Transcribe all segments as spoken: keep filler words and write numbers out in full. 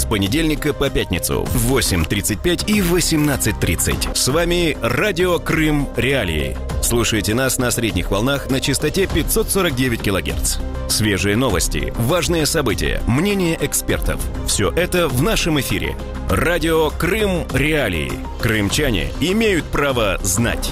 понедельника по пятницу в восемь тридцать пять и восемнадцать тридцать. С вами Радио Крым Реалии. Слушайте нас на средних волнах на частоте пятьсот сорок девять килогерц. Свежие новости, важные события, мнения экспертов. Все это в нашем эфире. Радио Крым Реалии. Крымчане имеют право знать.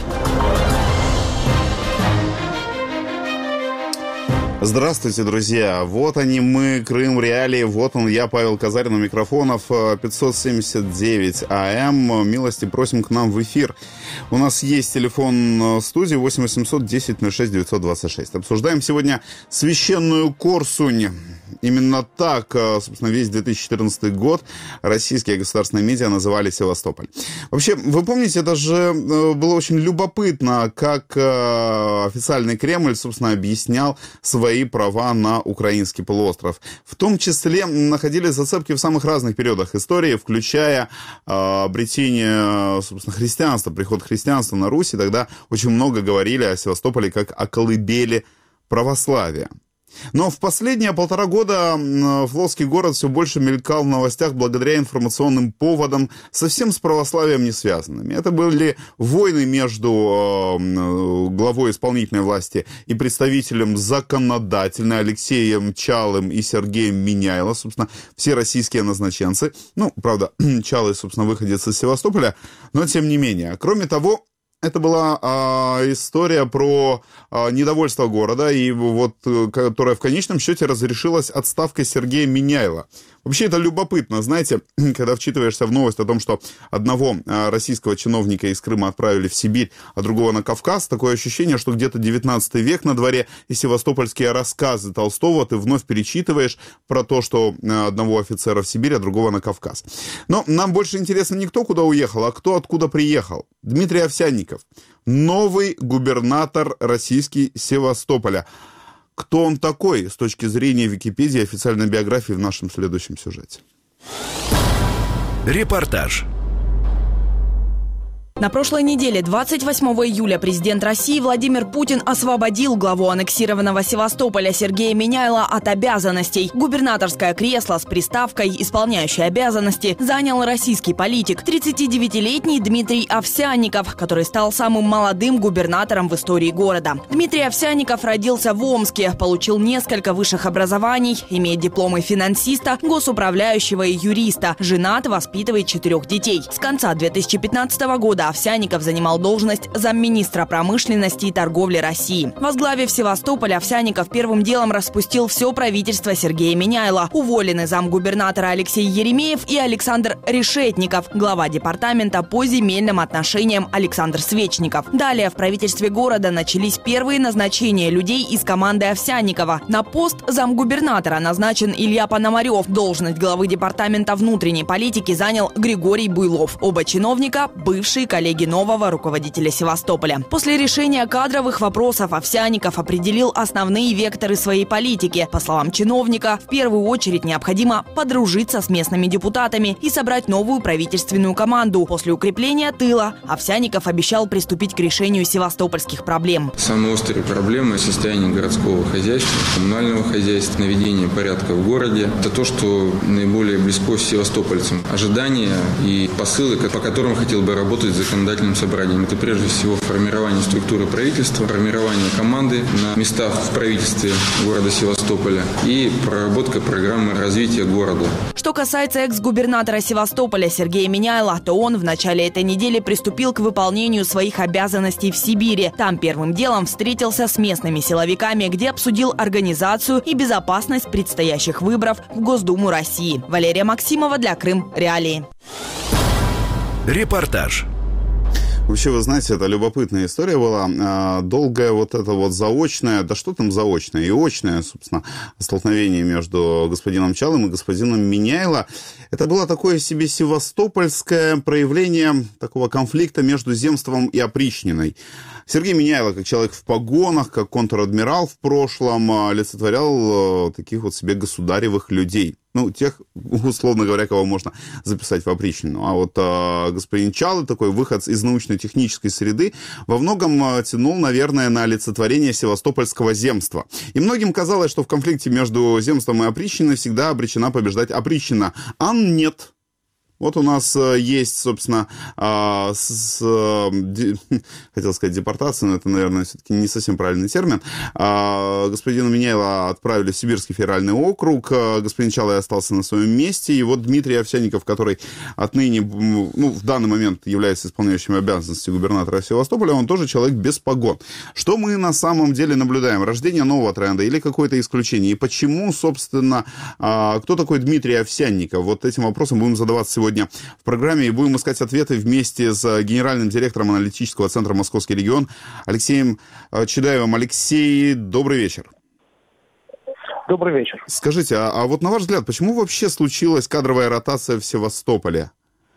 Здравствуйте, друзья. Вот они мы, Крым Реалии. Вот он, я, Павел Казарин, у микрофонов пятьсот семьдесят девять АМ. Милости просим к нам в эфир. У нас есть телефон студии восемь восемьсот десять ноль шесть девятьсот двадцать шесть. Обсуждаем сегодня священную Корсунь. Именно так, собственно, весь две тысячи четырнадцатый год российские государственные медиа называли Севастополь. Вообще, вы помните, это же было очень любопытно, как официальный Кремль, собственно, объяснял свои права на украинский полуостров. В том числе находили зацепки в самых разных периодах истории, включая обретение, собственно, христианства, приход христианства на Русь, и тогда очень много говорили о Севастополе как о колыбели православия. Но в последние полтора года Флотский город все больше мелькал в новостях благодаря информационным поводам, совсем с православием не связанными. Это были войны между главой исполнительной власти и представителем законодательной Алексеем Чалым и Сергеем Миняйло, собственно, все российские назначенцы. Ну, правда, Чалый, собственно, выходец из Севастополя, но тем не менее. Кроме того, это была а, история про а, недовольство города, и вот, которая в конечном счете разрешилась отставкой Сергея Миняйла. Вообще это любопытно, знаете, когда вчитываешься в новость о том, что одного а, российского чиновника из Крыма отправили в Сибирь, а другого на Кавказ, такое ощущение, что где-то девятнадцатый век на дворе, и севастопольские рассказы Толстого ты вновь перечитываешь про то, что а, одного офицера в Сибирь, а другого на Кавказ. Но нам больше интересно не кто куда уехал, а кто откуда приехал. Дмитрий Овсянников, новый губернатор российский Севастополя. Кто он такой с точки зрения Википедии и официальной биографии в нашем следующем сюжете? Репортаж. На прошлой неделе, двадцать восьмого июля, президент России Владимир Путин освободил главу аннексированного Севастополя Сергея Миняйла от обязанностей. Губернаторское кресло с приставкой «исполняющий обязанности» занял российский политик, тридцатидевятилетний Дмитрий Овсянников, который стал самым молодым губернатором в истории города. Дмитрий Овсянников родился в Омске, получил несколько высших образований, имеет дипломы финансиста, госуправляющего и юриста, женат, воспитывает четырех детей. С конца две тысячи пятнадцатого года Овсянников занимал должность замминистра промышленности и торговли России. Возглавив Севастополь, Овсянников первым делом распустил все правительство Сергея Миняйла. Уволены замгубернатора Алексей Еремеев и Александр Решетников, глава департамента по земельным отношениям Александр Свечников. Далее в правительстве города начались первые назначения людей из команды Овсянникова. На пост замгубернатора назначен Илья Пономарев. Должность главы департамента внутренней политики занял Григорий Буйлов. Оба чиновника – бывшие коллеги нового руководителя Севастополя. После решения кадровых вопросов Овсянников определил основные векторы своей политики. По словам чиновника, в первую очередь необходимо подружиться с местными депутатами и собрать новую правительственную команду. После укрепления тыла Овсянников обещал приступить к решению севастопольских проблем. Самые острые проблемы – состояние городского хозяйства, коммунального хозяйства, наведение порядка в городе. Это то, что наиболее близко севастопольцам. Ожидания и посылы, по которым хотел бы работать с законодательным собранием. Это прежде всего формирование структуры правительства, формирование команды на местах в правительстве города Севастополя и проработка программы развития города. Что касается экс-губернатора Севастополя Сергея Миняйла, то он в начале этой недели приступил к выполнению своих обязанностей в Сибири. Там первым делом встретился с местными силовиками, где обсудил организацию и безопасность предстоящих выборов в Госдуму России. Валерия Максимова для Крым Реалии. Репортаж. Вообще, вы знаете, это любопытная история была. Долгое вот это вот заочное, да что там заочное, и очное, собственно, столкновение между господином Чалым и господином Миняйло. Это было такое себе севастопольское проявление такого конфликта между земством и опричниной. Сергей Миняйло, как человек в погонах, как контр-адмирал в прошлом, олицетворял таких вот себе государевых людей. Ну, тех, условно говоря, кого можно записать в опричнину. А вот э, господин Чалы, такой выход из научно-технической среды, во многом э, тянул, наверное, на олицетворение севастопольского земства. И многим казалось, что в конфликте между земством и опричниной всегда обречена побеждать опричнина. А нет. Вот у нас есть, собственно, э, с, э, де, хотел сказать депортация, но это, наверное, все-таки не совсем правильный термин. Э, господина Миняйла отправили в Сибирский федеральный округ, э, господин Чалый остался на своем месте, и вот Дмитрий Овсянников, который отныне, ну, в данный момент является исполняющим обязанности губернатора Севастополя, он тоже человек без погон. Что мы на самом деле наблюдаем? Рождение нового тренда или какое-то исключение? И почему, собственно, э, кто такой Дмитрий Овсянников? Вот этим вопросом будем задаваться сегодня Сегодня в программе и будем искать ответы вместе с генеральным директором аналитического центра «Московский регион» Алексеем Чедаевым. Алексей, добрый вечер. Добрый вечер. Скажите, а, а вот на ваш взгляд, почему вообще случилась кадровая ротация в Севастополе?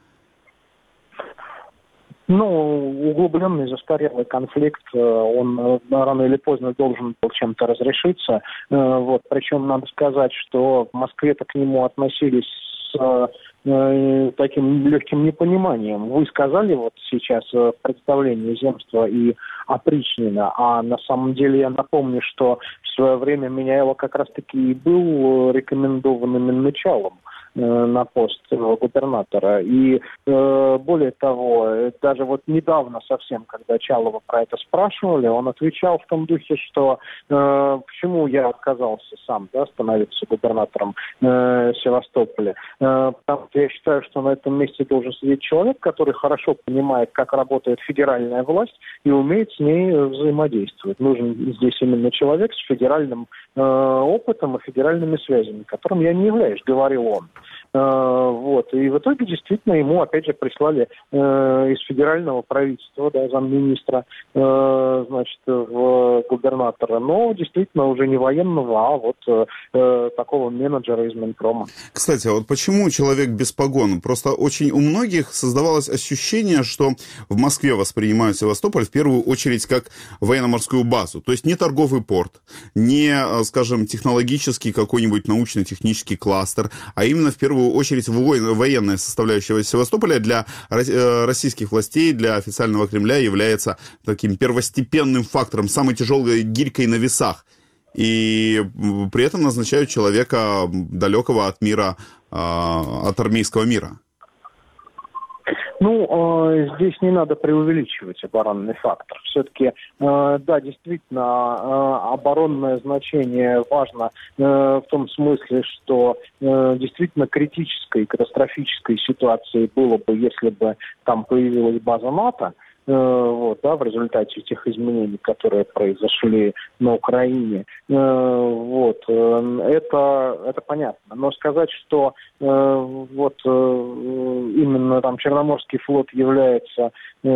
Ну, углубленный застарелый конфликт, он рано или поздно должен был чем-то разрешиться. Вот. Причем надо сказать, что в Москве-то к нему относились с э, таким легким непониманием. Вы сказали вот сейчас в представлении земства и опричнина, а на самом деле я напомню, что в свое время Миняйло как раз-таки и был рекомендованным началом на пост губернатора. И э, более того, даже вот недавно совсем, когда Чалова про это спрашивали, он отвечал в том духе, что э, почему я отказался сам, да, становиться губернатором э, Севастополя. Э, потому что я считаю, что на этом месте должен сидеть человек, который хорошо понимает, как работает федеральная власть и умеет с ней взаимодействовать. Нужен здесь именно человек с федеральным э, опытом и федеральными связями, которым я не являюсь, говорил он. Uh, вот. И в итоге действительно ему, опять же, прислали uh, из федерального правительства, да, замминистра, uh, значит, в губернатора, но действительно уже не военного, а вот uh, такого менеджера из Минпрома. Кстати, а вот почему человек без погон? Просто очень у многих создавалось ощущение, что в Москве воспринимают Севастополь в первую очередь как военно-морскую базу. То есть не торговый порт, не, скажем, технологический какой-нибудь научно-технический кластер, а именно в первую очередь военная составляющая Севастополя для российских властей, для официального Кремля является таким первостепенным фактором, самой тяжелой гирькой на весах. И при этом назначают человека далекого от мира, от армейского мира. Ну, э, здесь не надо преувеличивать оборонный фактор. Все-таки, э, да, действительно, э, оборонное значение важно э, в том смысле, что э, действительно критической, катастрофической ситуации было бы, если бы там появилась база НАТО, вот, да, в результате тех изменений, которые произошли на Украине. Вот, это, это понятно. Но сказать, что вот именно там Черноморский флот является,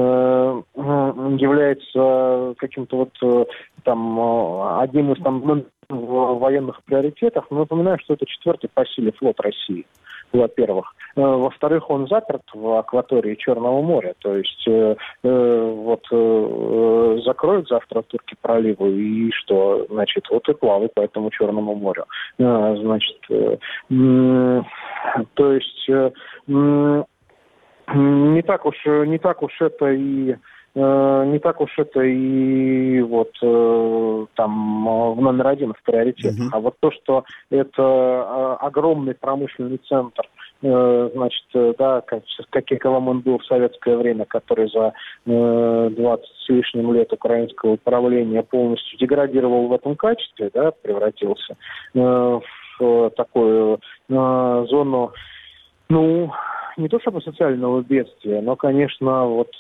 является каким-то вот там одним из там в военных приоритетах, но напоминаю, что это четвертый по силе флот России. Во-первых. Во-вторых, он заперт в акватории Черного моря. То есть э, вот э, закроют завтра турки проливы, и что? Значит, вот и плавай по этому Черному морю. Э, значит, э, э, то есть э, э, не так уж, не так уж это и не так уж это и вот там в номер один в приоритетах. Uh-huh. А вот то, что это огромный промышленный центр, значит, да, как, каким он был в советское время, который за двадцать с лишним лет украинского управления полностью деградировал в этом качестве, да, превратился в такую зону, ну, не то чтобы социального бедствия, но, конечно, вот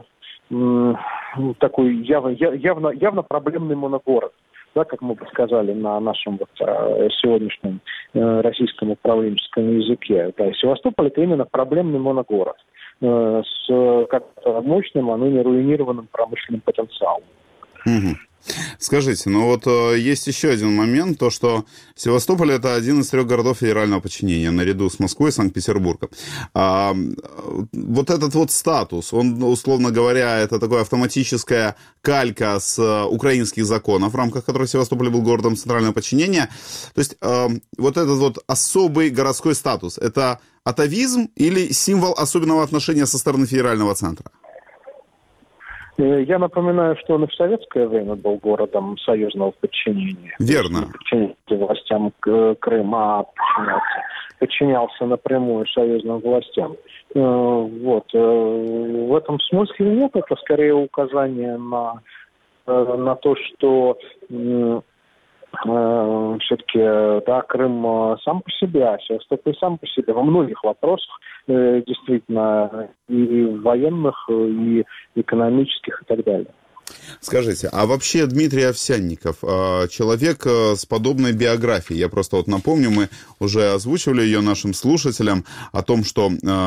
такой явно, явно, явно проблемный моногород, да, как мы бы сказали на нашем вот, сегодняшнем российском управленческом языке. Да, Севастополь — это именно проблемный моногород с как-то мощным, а ныне руинированным промышленным потенциалом. Угу. Скажите, ну вот есть еще один момент, то что Севастополь — это один из трех городов федерального подчинения, наряду с Москвой и Санкт-Петербургом. А, вот этот вот статус, он, условно говоря, это такая автоматическая калька с украинских законов, в рамках которых Севастополь был городом центрального подчинения. То есть а, вот этот вот особый городской статус, это атавизм или символ особенного отношения со стороны федерального центра? Я напоминаю, что он и в советское время был городом союзного подчинения. Верно. Подчинялся властям Крыма, а подчинялся, подчинялся напрямую союзным властям. Вот. В этом смысле нет, это скорее указание на, на то, что все-таки, да, Крым сам по себе, а Севастополь сам по себе во многих вопросах, действительно, и военных, и экономических, и так далее. Скажите, а вообще Дмитрий Овсянников, человек с подобной биографией, я просто вот напомню, мы уже озвучивали ее нашим слушателям о том, что,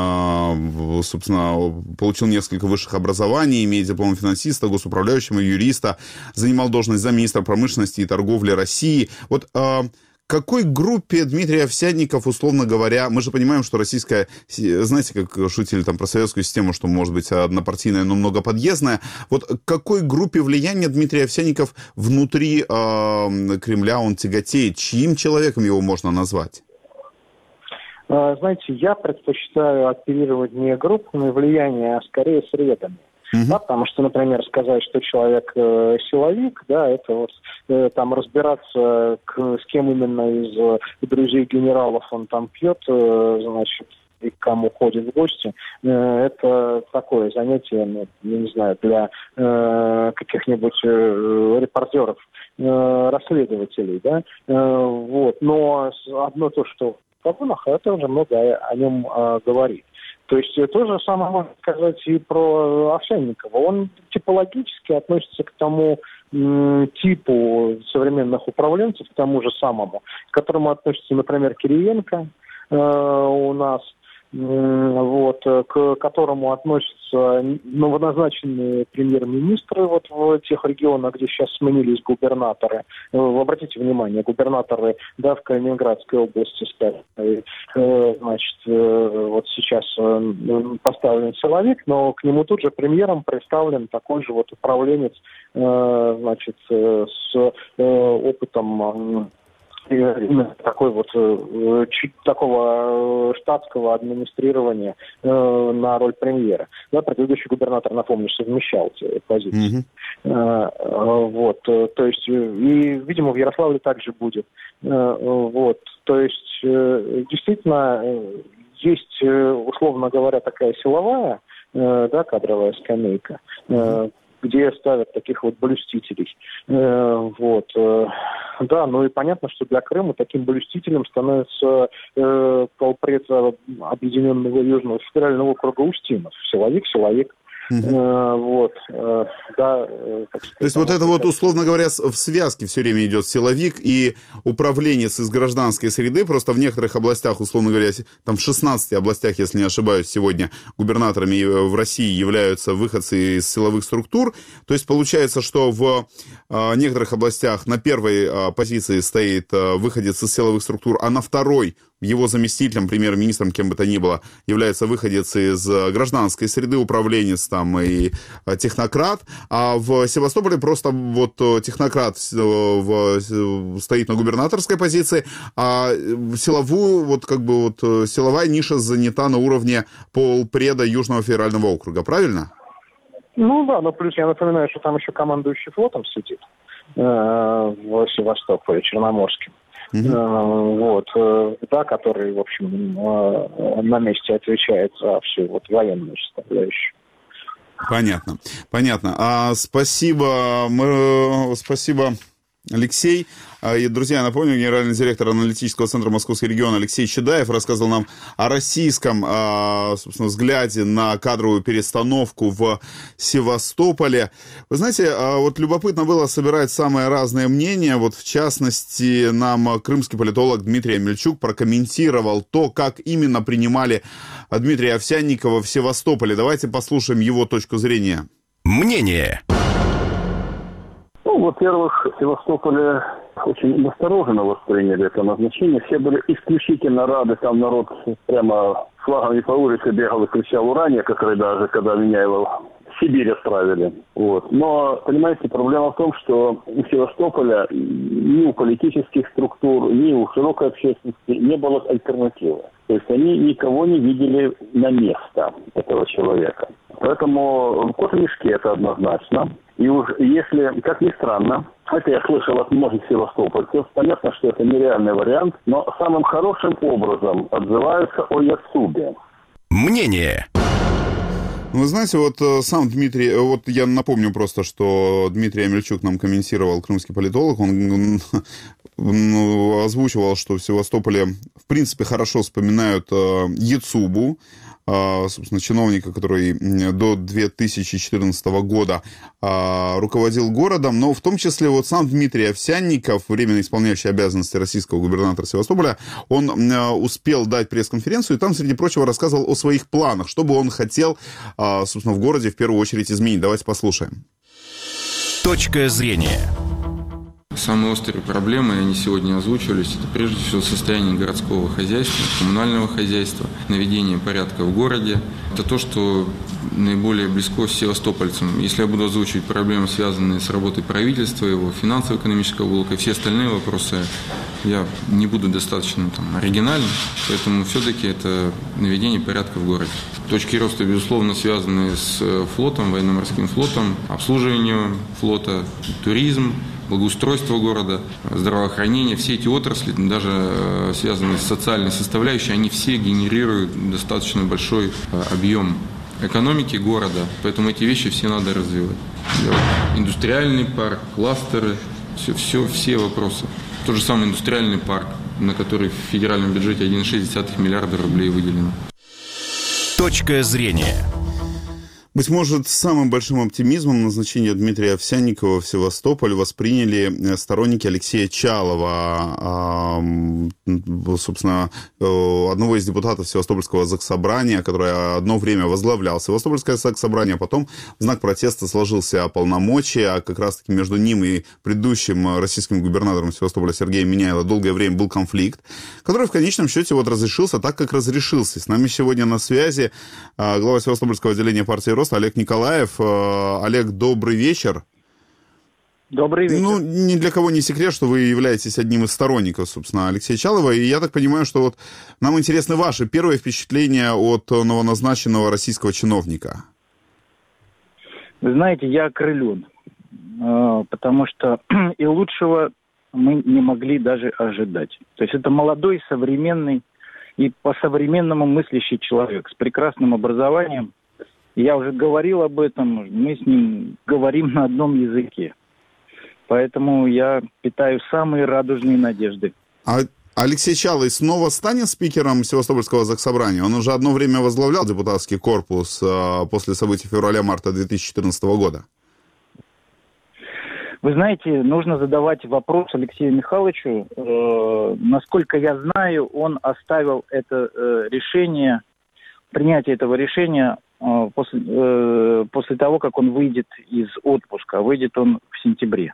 собственно, получил несколько высших образований, имеет диплом финансиста, госуправляющего, юриста, занимал должность замминистра промышленности и торговли России. Вот какой группе Дмитрий Овсянников, условно говоря, мы же понимаем, что российская, знаете, как шутили там про советскую систему, что может быть однопартийная, но многоподъездная, вот какой группе влияния Дмитрий Овсянников внутри э, Кремля он тяготеет? Чьим человеком его можно назвать? Знаете, я предпочитаю оперировать не группами влияния, а скорее средами. Uh-huh. Да, потому что, например, сказать, что человек э, силовик, да, это вот э, там разбираться, к, с кем именно из э, друзей генералов он там пьет, э, значит, и к кому ходит в гости, э, это такое занятие, ну, я не знаю, для э, каких-нибудь э, репортеров, э, расследователей, да, э, вот. Но одно то, что в погонах, это уже много о, о нем э, говорит. То есть то же самое можно сказать и про Овсянникова. Он типологически относится к тому м, типу современных управленцев, к тому же самому, к которому относится, например, Кириенко э, у нас, э, вот, к которому относятся новоназначенные премьер-министры вот в тех регионах, где сейчас сменились губернаторы. Э, обратите внимание, губернаторы, да, в Калининградской области стали, э, значит, э, вот сейчас э, поставлен силовик, но к нему тут же премьером представлен такой же вот управленец, э, значит, э, с э, опытом э, именно такой вот чуть такого штатского администрирования э, на роль премьера. Да, предыдущий губернатор, напомню, совмещал эти позиции. Mm-hmm. Э, э, вот, то есть, и, видимо, в Ярославле также будет. Э, вот, то есть, э, действительно, есть, условно говоря, такая силовая, э, да, кадровая скамейка, э, где ставят таких вот блюстителей. Э, вот. Э, да, ну и понятно, что для Крыма таким блюстителем становится э, полпред Объединенного Южного федерального округа Устинов. Силовик, силовик. Uh-huh. Э, вот, э, да, э, так сказать, то есть вот это вот, условно говоря, в связке все время идет силовик и управленец из гражданской среды, просто в некоторых областях, условно говоря, там в шестнадцати областях, если не ошибаюсь, сегодня губернаторами в России являются выходцы из силовых структур, то есть получается, что в э, некоторых областях на первой э, позиции стоит э, выходец из силовых структур, а на второй его заместителем, премьер-министром, кем бы то ни было, является выходец из гражданской среды, управленец там и технократ, а в Севастополе просто вот технократ в, стоит на губернаторской позиции, а силовую, вот как бы вот силовая ниша занята на уровне полпреда Южного федерального округа, правильно? Ну да, но плюс я напоминаю, что там еще командующий флотом сидит э, в Севастополе, Черноморским. Uh-huh. Вот, да, который, в общем, на месте отвечает за всю вот военную составляющую. Понятно, понятно. А, спасибо, мы, спасибо, Алексей. И, друзья, напомню, генеральный директор аналитического центра Московский регион Алексей Чедаев рассказывал нам о российском, собственно, взгляде на кадровую перестановку в Севастополе. Вы знаете, вот любопытно было собирать самые разные мнения. Вот, в частности, нам крымский политолог Дмитрий Амельчук прокомментировал то, как именно принимали Дмитрия Овсянникова в Севастополе. Давайте послушаем его точку зрения. Мнение. Ну, во-первых, в Севастополе очень настороженно восприняли это назначение. Все были исключительно рады. Там народ прямо флагом не по улице бегал и кричал «Урания», как даже, когда Меняйло в Сибирь отправили. Вот. Но, понимаете, проблема в том, что у Севастополя ни у политических структур, ни у широкой общественности не было альтернативы. То есть они никого не видели на место этого человека. Поэтому кот в мешке, это однозначно. И уж если, как ни странно, это я слышал от многих севастопольцев, понятно, что это нереальный вариант, но самым хорошим образом отзываются о Яцубе. Мнение. Вы знаете, вот сам Дмитрий, вот я напомню просто, что Дмитрий Амельчук нам комментировал, крымский политолог, он, он озвучивал, что в Севастополе, в принципе, хорошо вспоминают Яцубу, собственно, чиновника, который до две тысячи четырнадцатого года руководил городом, но в том числе вот сам Дмитрий Овсянников, временно исполняющий обязанности российского губернатора Севастополя, он успел дать пресс-конференцию и там, среди прочего, рассказывал о своих планах, что бы он хотел, собственно, в городе в первую очередь изменить. Давайте послушаем. Точка зрения. Самые острые проблемы, они сегодня озвучивались, это прежде всего состояние городского хозяйства, коммунального хозяйства, наведение порядка в городе. Это то, что наиболее близко с севастопольцам. Если я буду озвучивать проблемы, связанные с работой правительства, его финансово-экономического блока, все остальные вопросы, я не буду достаточно там, оригинальным, поэтому все-таки это наведение порядка в городе. Точки роста, безусловно, связаны с флотом, военно-морским флотом, обслуживанием флота, туризм, благоустройство города, здравоохранение, все эти отрасли, даже связанные с социальной составляющей, они все генерируют достаточно большой объем экономики города, поэтому эти вещи все надо развивать. Индустриальный парк, кластеры, все, все, все вопросы. Тот же самый индустриальный парк, на который в федеральном бюджете один целых шесть десятых миллиарда рублей выделено. Точка зрения. Быть может, самым большим оптимизмом назначение Дмитрия Овсянникова в Севастополь восприняли сторонники Алексея Чалова, собственно, одного из депутатов Севастопольского заксобрания, которое одно время возглавлял Севастопольское заксобрание, а потом в знак протеста сложился полномочия, а как раз-таки между ним и предыдущим российским губернатором Севастополя Сергеем Меняйло долгое время был конфликт, который в конечном счете вот разрешился так, как разрешился. С нами сегодня на связи глава Севастопольского отделения партии «Рост» Олег Николаев. Олег, добрый вечер. Добрый вечер. Ну, ни для кого не секрет, что вы являетесь одним из сторонников, собственно, Алексея Чалова. И я так понимаю, что вот нам интересны ваши первые впечатления от новоназначенного российского чиновника. Вы знаете, я окрылен, потому что и лучшего мы не могли даже ожидать. То есть это молодой, современный и по-современному мыслящий человек с прекрасным образованием. Я уже говорил об этом, мы с ним говорим на одном языке. Поэтому я питаю самые радужные надежды. А Алексей Чалый снова станет спикером Севастопольского заксобрания? Он уже одно время возглавлял депутатский корпус а, после событий февраля-марта две тысячи четырнадцатого года. Вы знаете, нужно задавать вопрос Алексею Михайловичу. Э, насколько я знаю, он оставил это э, решение, принятие этого решения э, после, э, после того, как он выйдет из отпуска. Выйдет он в сентябре.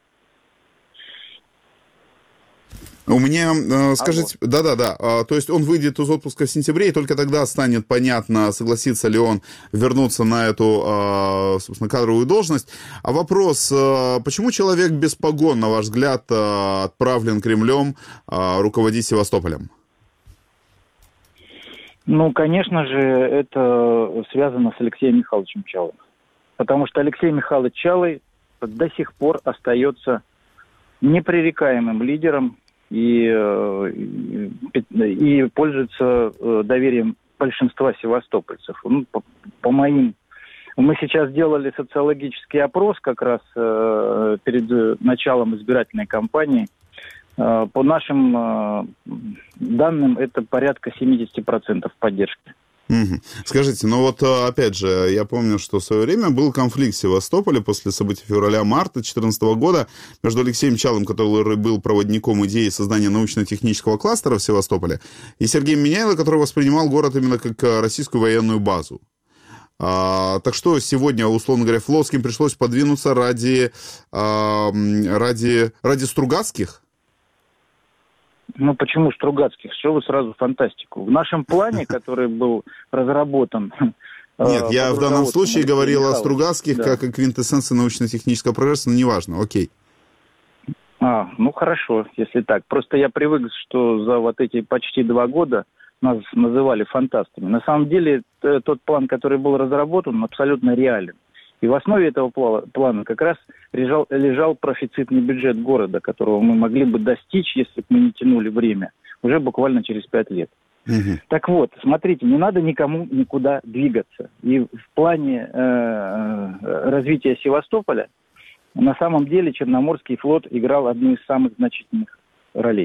У меня, э, скажите, да-да-да, э, то есть он выйдет из отпуска в сентябре, и только тогда станет понятно, согласится ли он вернуться на эту, э, собственно, кадровую должность. А вопрос, э, почему человек без погон, на ваш взгляд, э, отправлен Кремлем э, руководить Севастополем? Ну, конечно же, это связано с Алексеем Михайловичем Чалым. Потому что Алексей Михайлович Чалый до сих пор остается непререкаемым лидером и, и пользуется доверием большинства севастопольцев. Ну, по, по моим... Мы сейчас делали социологический опрос как раз э, перед началом избирательной кампании. Э, по нашим э, данным, это порядка семьдесят процентов поддержки. Угу. Скажите, ну вот опять же, я помню, что в свое время был конфликт в Севастополе после событий февраля-марта две тысячи четырнадцатого года между Алексеем Чалым, который был проводником идеи создания научно-технического кластера в Севастополе, и Сергеем Меняйло, который воспринимал город именно как российскую военную базу. А, так что сегодня, условно говоря, флотским пришлось подвинуться ради, а, ради, ради Стругацких? Ну, почему Стругацких? Что вы сразу фантастику? В нашем плане, который был разработан... Нет, я в данном случае говорил о Стругацких, да, как о квинтэссенции научно-технического прогресса, но неважно, окей. А, ну хорошо, если так. Просто я привык, что за вот эти почти два года нас называли фантастами. На самом деле, тот план, который был разработан, он абсолютно реален. И в основе этого плана как раз лежал, лежал профицитный бюджет города, которого мы могли бы достичь, если бы мы не тянули время, уже буквально через пять лет. Угу. Так вот, смотрите, не надо никому никуда двигаться. И в плане э, развития Севастополя на самом деле Черноморский флот играл одну из самых значительных ролей.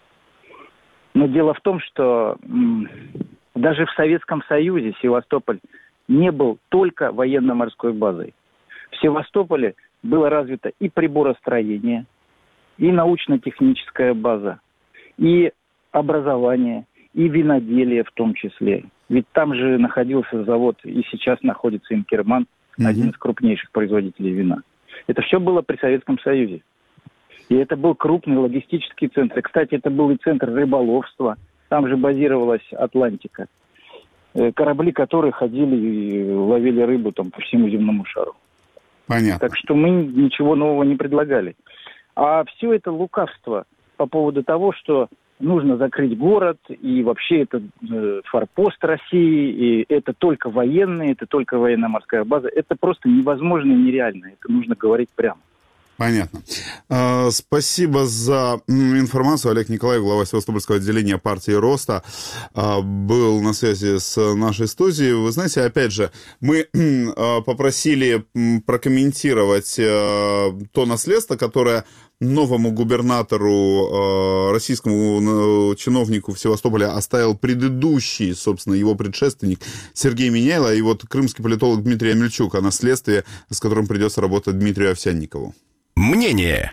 Но дело в том, что м, даже в Советском Союзе Севастополь не был только военно-морской базой. В Севастополе было развито и приборостроение, и научно-техническая база, и образование, и виноделие в том числе. Ведь там же находился завод, и сейчас находится Инкерман, mm-hmm. один из крупнейших производителей вина. Это все было при Советском Союзе. И это был крупный логистический центр. Кстати, это был и центр рыболовства. Там же базировалась Атлантика. Корабли, которые ходили и ловили рыбу там по всему земному шару. Понятно. Так что мы ничего нового не предлагали. А все это лукавство по поводу того, что нужно закрыть город, и вообще это э, форпост России, и это только военные, это только военно-морская база. Это просто невозможно и нереально. Это нужно говорить прямо. Понятно. А, спасибо за информацию. Олег Николаев, глава Севастопольского отделения партии Роста, а, был на связи с нашей студией. Вы знаете, опять же, мы а, попросили прокомментировать а, то наследство, которое новому губернатору, а, российскому чиновнику в Севастополе оставил предыдущий, собственно, его предшественник Сергей Миняйло, и вот крымский политолог Дмитрий Амельчук о наследстве, с которым придется работать Дмитрию Овсянникову. Мнение.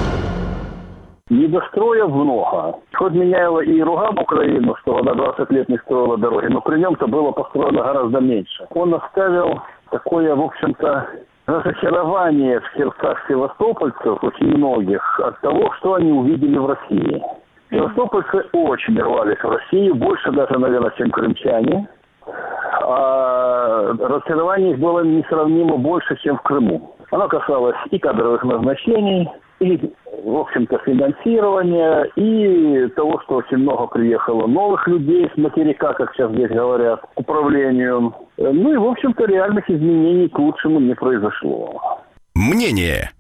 Недостроев много. Хоть Миняйло и ругал Украину, что она двадцать лет не строила дороги, но при нем-то было построено гораздо меньше. Он оставил такое, в общем-то, разочарование в сердцах севастопольцев, очень многих, от того, что они увидели в России. Севастопольцы очень рвались в Россию, больше даже, наверное, чем крымчане. А разочарование их было несравнимо больше, чем в Крыму. Оно касалось и кадровых назначений, и, в общем-то, финансирования, и того, что очень много приехало новых людей с материка, как сейчас здесь говорят, к управлению. Ну и, в общем-то, реальных изменений к лучшему не произошло. Мнение.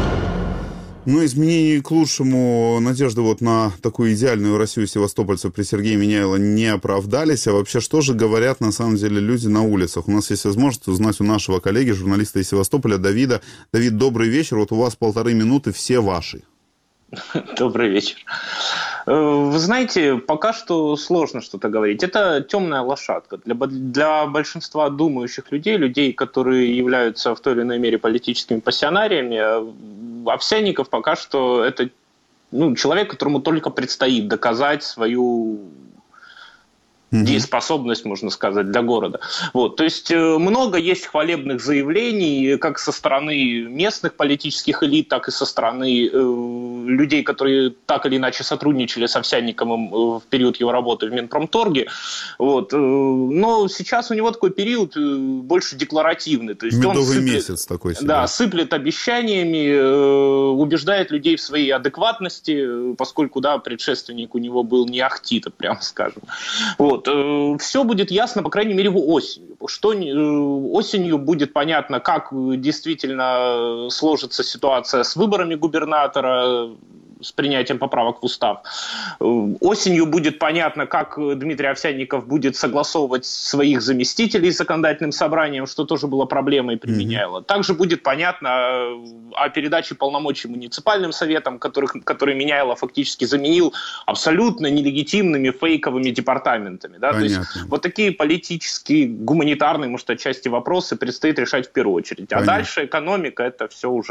Ну, изменений к лучшему, надежды вот на такую идеальную Россию севастопольцев при Сергее Миняйло не оправдались. А вообще, что же говорят на самом деле люди на улицах? У нас есть возможность узнать у нашего коллеги, журналиста из Севастополя, Давида. Давид, добрый вечер. Вот у вас полторы минуты, все ваши. Добрый вечер. Вы знаете, пока что сложно что-то говорить. Это темная лошадка. Для, для большинства думающих людей, людей, которые являются в той или иной мере политическими пассионариями, Овсянников пока что это ну, человек, которому только предстоит доказать свою дееспособность, можно сказать, для города. Вот. То есть много есть хвалебных заявлений как со стороны местных политических элит, так и со стороны э, людей, которые так или иначе сотрудничали с Овсянниковым в период его работы в Минпромторге. Вот. Но сейчас у него такой период больше декларативный. То есть медовый он сыплет, месяц такой себе. Да, сыплет обещаниями, э, убеждает людей в своей адекватности, поскольку да, предшественник у него был не ахти, прямо скажем. Вот. Все будет ясно, по крайней мере, осенью. Что осенью будет понятно, как действительно сложится ситуация с выборами губернатора, с принятием поправок в устав. Осенью будет понятно, как Дмитрий Овсянников будет согласовывать своих заместителей с законодательным собранием, что тоже было проблемой при Миняйло. Также будет понятно о передаче полномочий муниципальным советам, которых, которые Миняйло фактически заменил абсолютно нелегитимными фейковыми департаментами. Да? То есть вот такие политические, гуманитарные, может, отчасти вопросы предстоит решать в первую очередь. А Понятно. Дальше экономика, это все уже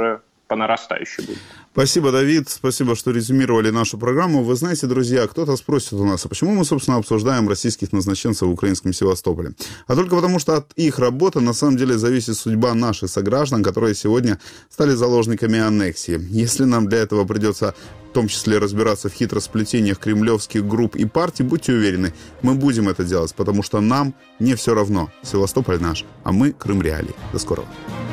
по нарастающей будет. Спасибо, Давид. Спасибо, что резюмировали нашу программу. Вы знаете, друзья, кто-то спросит у нас, а почему мы, собственно, обсуждаем российских назначенцев в украинском Севастополе? А только потому, что от их работы на самом деле зависит судьба наших сограждан, которые сегодня стали заложниками аннексии. Если нам для этого придется в том числе разбираться в хитросплетениях кремлевских групп и партий, будьте уверены, мы будем это делать, потому что нам не все равно. Севастополь наш, а мы Крым Реалии. До скорого.